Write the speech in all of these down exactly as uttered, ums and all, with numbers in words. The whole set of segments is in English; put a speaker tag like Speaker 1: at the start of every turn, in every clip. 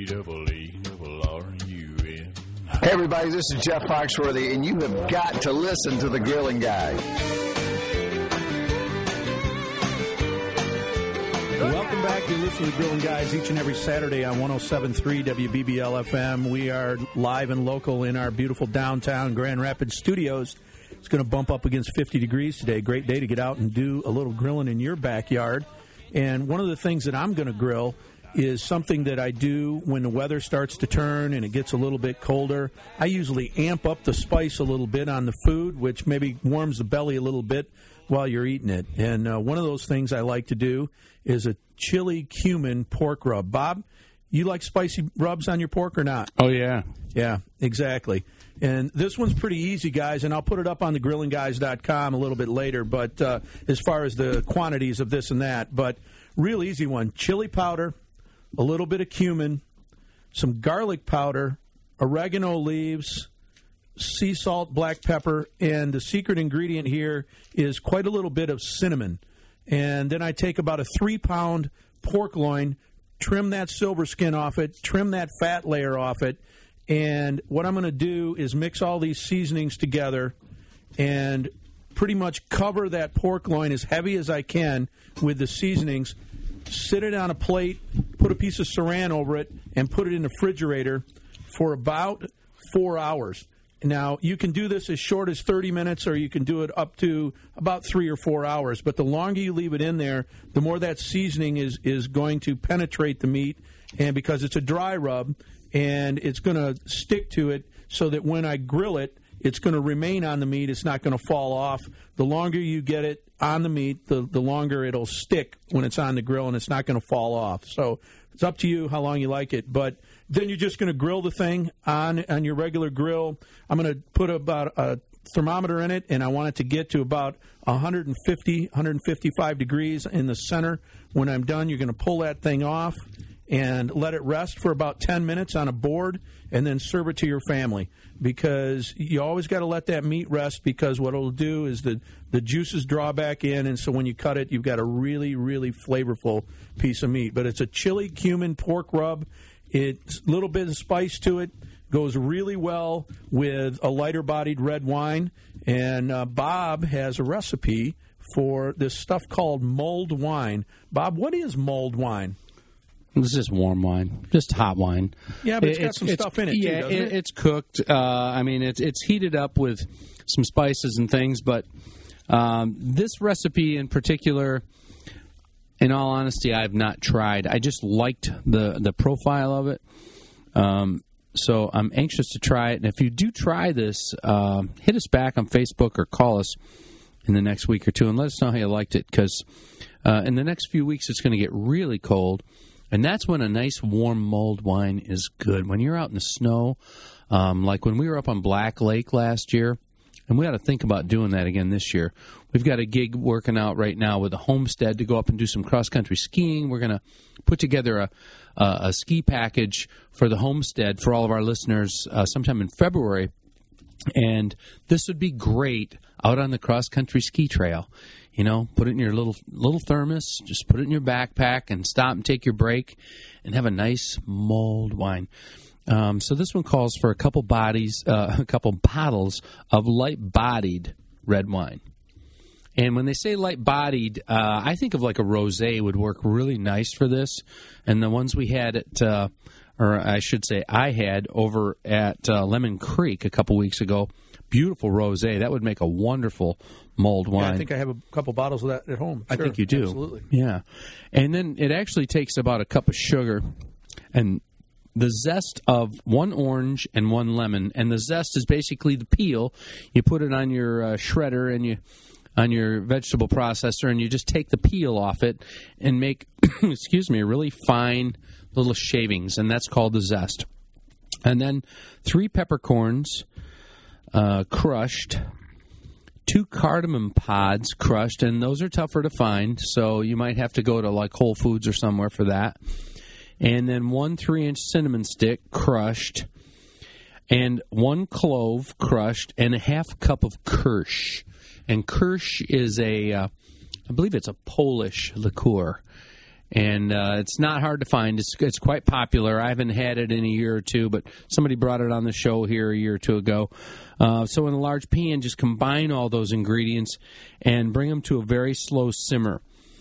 Speaker 1: double E double R U N.
Speaker 2: Hey, everybody, this is Jeff Foxworthy, and you have got to listen to The Grilling Guys.
Speaker 3: Welcome back. You listen to The Grilling Guys each and every Saturday on one oh seven point three W B B L F M. We are live and local in our beautiful downtown Grand Rapids studios. It's going to bump up against fifty degrees today. Great day to get out and do a little grilling in your backyard. And one of the things that I'm going to grill is something that I do when the weather starts to turn and it gets a little bit colder. I usually amp up the spice a little bit on the food, which maybe warms the belly a little bit while you're eating it. And uh, one of those things I like to do is a chili cumin pork rub. Bob, you like spicy rubs on your pork or not?
Speaker 4: Oh, yeah.
Speaker 3: Yeah, exactly. And this one's pretty easy, guys, and I'll put it up on the grilling guys dot com a little bit later, but uh, as far as the quantities of this and that. But real easy one, chili powder, a little bit of cumin, some garlic powder, oregano leaves, sea salt, black pepper, and the secret ingredient here is quite a little bit of cinnamon. And then I take about a three-pound pork loin, trim that silver skin off it, trim that fat layer off it, and what I'm going to do is mix all these seasonings together and pretty much cover that pork loin as heavy as I can with the seasonings, sit it on a plate, put a piece of saran over it, and put it in the refrigerator for about four hours. Now, you can do this as short as thirty minutes, or you can do it up to about three or four hours. But the longer you leave it in there, the more that seasoning is, is going to penetrate the meat, and because it's a dry rub, and it's going to stick to it so that when I grill it, it's going to remain on the meat. It's not going to fall off. The longer you get it on the meat, the, the longer it'll stick when it's on the grill, and it's not going to fall off. So it's up to you how long you like it. But then you're just going to grill the thing on, on your regular grill. I'm going to put about a thermometer in it, and I want it to get to about one fifty, one fifty-five degrees in the center. When I'm done, you're going to pull that thing off and let it rest for about ten minutes on a board, and then serve it to your family. Because you always got to let that meat rest, because what it'll do is the, the juices draw back in, and so when you cut it, you've got a really, really flavorful piece of meat. But it's a chili cumin pork rub. It's a little bit of spice to it. Goes really well with a lighter-bodied red wine. And uh, Bob has a recipe for this stuff called mulled wine. Bob, what is mulled wine?
Speaker 4: It's just warm wine, just hot wine.
Speaker 3: Yeah, but it's,
Speaker 4: it's
Speaker 3: got some
Speaker 4: it's,
Speaker 3: stuff in it,
Speaker 4: yeah,
Speaker 3: too, doesn't it?
Speaker 4: It's cooked. Uh, I mean, it's it's heated up with some spices and things, but um, this recipe in particular, in all honesty, I have not tried. I just liked the, the profile of it, um, so I'm anxious to try it. And if you do try this, uh, hit us back on Facebook or call us in the next week or two and let us know how you liked it, because uh, in the next few weeks it's going to get really cold. And that's when a nice warm mulled wine is good. When you're out in the snow, um, like when we were up on Black Lake last year, and we got to think about doing that again this year. We've got a gig working out right now with a homestead to go up and do some cross-country skiing. We're going to put together a, a, a ski package for the homestead for all of our listeners uh, sometime in February. And this would be great out on the cross-country ski trail. You know, put it in your little little thermos, just put it in your backpack and stop and take your break and have a nice mulled wine. Um, so this one calls for a couple bodies, uh, a couple bottles of light-bodied red wine. And when they say light-bodied, uh, I think of like a rosé would work really nice for this. And the ones we had at, uh, or I should say I had over at uh, Lemon Creek a couple weeks ago, beautiful rosé. That would make a wonderful mulled wine.
Speaker 3: Yeah, I think I have a couple bottles of that at home.
Speaker 4: I
Speaker 3: Sure,
Speaker 4: think you do.
Speaker 3: Absolutely.
Speaker 4: Yeah. And then it actually takes about a cup of sugar and the zest of one orange and one lemon. And the zest is basically the peel. You put it on your uh, shredder and you on your vegetable processor, and you just take the peel off it and make, excuse me, really fine little shavings, and that's called the zest. And then three peppercorns uh, crushed, two cardamom pods crushed, and those are tougher to find, so you might have to go to like Whole Foods or somewhere for that. And then one three-inch cinnamon stick crushed, and one clove crushed, and a half cup of Kirsch. And Kirsch is a, uh, I believe it's a Polish liqueur. And uh, it's not hard to find. It's, it's quite popular. I haven't had it in a year or two, but somebody brought it on the show here a year or two ago. Uh, so in a large pan, just combine all those ingredients and bring them to a very slow simmer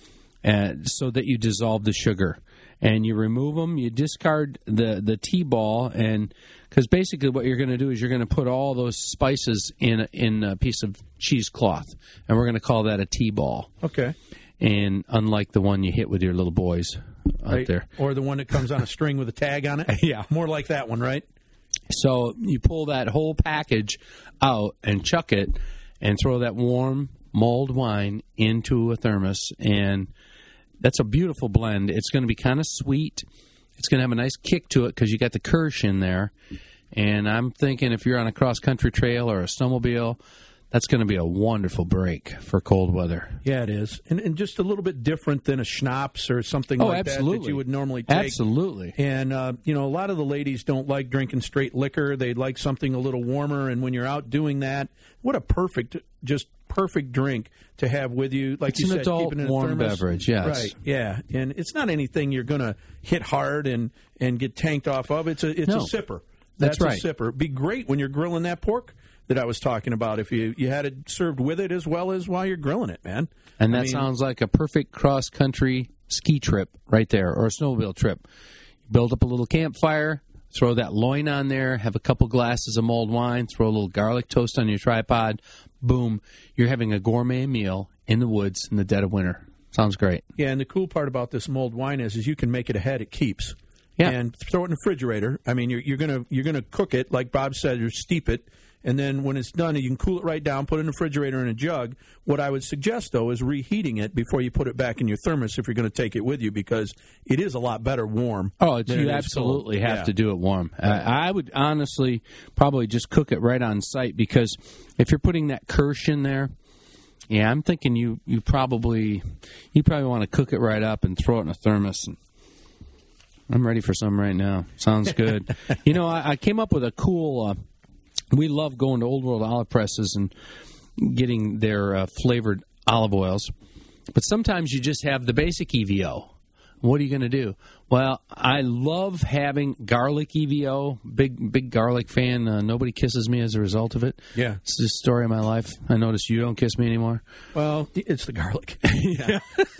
Speaker 4: uh, so that you dissolve the sugar. And you remove them, you discard the, the T-ball, and because basically what you're going to do is you're going to put all those spices in a, in a piece of cheesecloth, and we're going to call that a T-ball.
Speaker 3: Okay.
Speaker 4: And unlike the one you hit with your little boys out
Speaker 3: Right.
Speaker 4: there.
Speaker 3: Or the one that comes on a string with a tag on it.
Speaker 4: Yeah.
Speaker 3: More like that one, right?
Speaker 4: So you pull that whole package out and chuck it and throw that warm mulled wine into a thermos, and that's a beautiful blend. It's going to be kind of sweet. It's going to have a nice kick to it because you got the Kirsch in there. And I'm thinking if you're on a cross-country trail or a snowmobile, that's going to be a wonderful break for cold weather.
Speaker 3: Yeah, it is. And, and just a little bit different than a schnapps or something
Speaker 4: Oh,
Speaker 3: like
Speaker 4: absolutely.
Speaker 3: that that you would normally take.
Speaker 4: Absolutely.
Speaker 3: And, uh, you know, a lot of the ladies don't like drinking straight liquor. They like something a little warmer. And when you're out doing that, what a perfect, just perfect drink to have with you. Like
Speaker 4: It's
Speaker 3: you
Speaker 4: an
Speaker 3: said,
Speaker 4: adult
Speaker 3: keeping it in a
Speaker 4: warm
Speaker 3: thermos.
Speaker 4: beverage, yes.
Speaker 3: Right, yeah. And it's not anything you're going to hit hard and, and get tanked off of. It's a, it's
Speaker 4: No.
Speaker 3: a sipper.
Speaker 4: That's right.
Speaker 3: a sipper. It'd be great when you're grilling that pork that I was talking about, if you, you had it served with it as well as while you're grilling it, man.
Speaker 4: And that
Speaker 3: I mean,
Speaker 4: sounds like a perfect cross-country ski trip right there, or a snowmobile trip. Build up a little campfire, throw that loin on there, have a couple glasses of mulled wine, throw a little garlic toast on your tripod. Boom. You're having a gourmet meal in the woods in the dead of winter. Sounds great.
Speaker 3: Yeah, and the cool part about this mulled wine is, is you can make it ahead. It keeps.
Speaker 4: Yeah.
Speaker 3: And throw it in the refrigerator. I mean, you're, you're gonna you're gonna cook it like Bob said, or steep it, and then when it's done, you can cool it right down, put it in the refrigerator in a jug. What I would suggest though is reheating it before you put it back in your thermos if you're going to take it with you, because it is a lot better warm.
Speaker 4: Oh, it's,
Speaker 3: than
Speaker 4: you
Speaker 3: it is
Speaker 4: absolutely
Speaker 3: cold.
Speaker 4: have
Speaker 3: Yeah.
Speaker 4: to do it warm. Uh, I would honestly probably just cook it right on site, because if you're putting that Kirsch in there, yeah, I'm thinking you, you probably you probably want to cook it right up and throw it in a thermos. And I'm ready for some right now. Sounds good. You know, I, I came up with a cool. Uh, we love going to Old World Olive Presses and getting their uh, flavored olive oils, but sometimes you just have the basic E V O. What are you going to do? Well, I love having garlic E V O. Big, big garlic fan. Uh, nobody kisses me as a result of it.
Speaker 3: Yeah.
Speaker 4: It's the story of my life. I notice you don't kiss me anymore.
Speaker 3: Well, it's the garlic. yeah.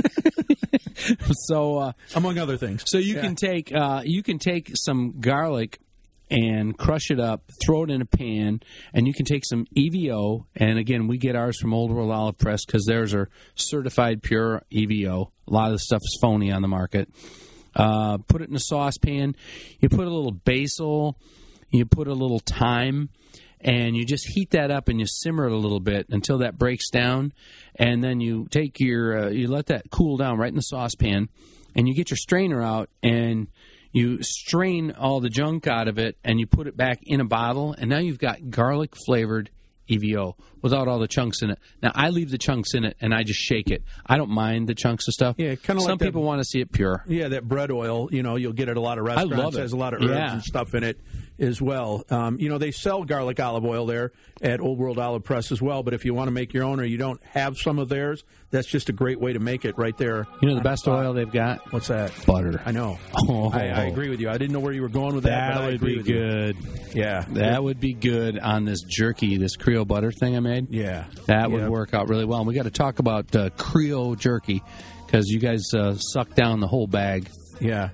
Speaker 4: So, uh,
Speaker 3: Among other things.
Speaker 4: so you
Speaker 3: Yeah.
Speaker 4: can take uh, you can take some garlic and crush it up, throw it in a pan, and you can take some E V O. And again, we get ours from Old World Olive Press because theirs are certified pure E V O. A lot of the stuff is phony on the market. Uh, put it in a saucepan. You put a little basil. You put a little thyme. And you just heat that up and you simmer it a little bit until that breaks down. And then you take your, uh, you let that cool down right in the saucepan. And you get your strainer out and you strain all the junk out of it and you put it back in a bottle. And now you've got garlic flavored E V O without all the chunks in it. Now, I leave the chunks in it and I just shake it. I don't mind the chunks of stuff.
Speaker 3: Yeah, kinda like
Speaker 4: Some
Speaker 3: that-
Speaker 4: people want to see it pure.
Speaker 3: Yeah, that bread oil, you know, you'll get at a lot of
Speaker 4: I
Speaker 3: restaurants.
Speaker 4: love it.
Speaker 3: Has a lot of herbs
Speaker 4: Yeah.
Speaker 3: and stuff in it as well. Um, you know, they sell garlic olive oil there at Old World Olive Press as well. But if you want to make your own or you don't have some of theirs, that's just a great way to make it right there.
Speaker 4: You know the
Speaker 3: on
Speaker 4: best
Speaker 3: spot.
Speaker 4: oil they've got?
Speaker 3: What's that?
Speaker 4: Butter.
Speaker 3: I know.
Speaker 4: Oh.
Speaker 3: I, I agree with you. I didn't know where you were going with that,
Speaker 4: That
Speaker 3: but I
Speaker 4: would
Speaker 3: agree
Speaker 4: be
Speaker 3: with you.
Speaker 4: good.
Speaker 3: Yeah.
Speaker 4: That would be good on this jerky, this Creole butter thing I made.
Speaker 3: Yeah.
Speaker 4: That would
Speaker 3: Yeah.
Speaker 4: work out really well. And we got to talk about uh, Creole jerky because you guys uh, suck down the whole bag.
Speaker 3: Yeah.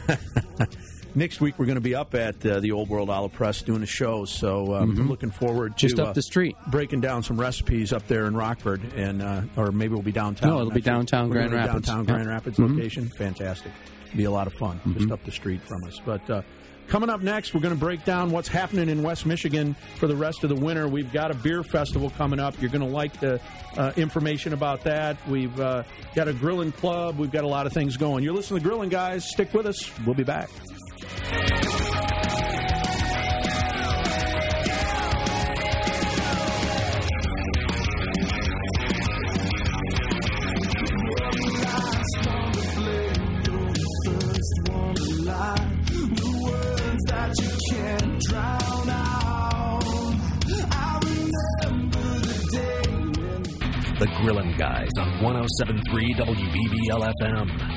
Speaker 3: Next week, we're going to be up at uh, the Old World Olive Press doing a show, so um, I'm looking forward to
Speaker 4: Just up
Speaker 3: uh,
Speaker 4: the street.
Speaker 3: breaking down some recipes up there in Rockford, and uh, or maybe we'll be downtown.
Speaker 4: No, it'll be
Speaker 3: next week.
Speaker 4: downtown
Speaker 3: We're
Speaker 4: Grand
Speaker 3: gonna be
Speaker 4: Rapids.
Speaker 3: Downtown
Speaker 4: Yeah.
Speaker 3: Grand Rapids
Speaker 4: Mhm.
Speaker 3: location. Fantastic. Be a lot of fun, just up the street from us. But uh, coming up next, we're going to break down what's happening in West Michigan for the rest of the winter. We've got a beer festival coming up. You're going to like the uh, information about that. We've uh, got a grilling club. We've got a lot of things going. You're listening to Grilling Guys. Stick with us. We'll be back.
Speaker 5: The Grillin' Guys on one oh seven point three W B B L F M.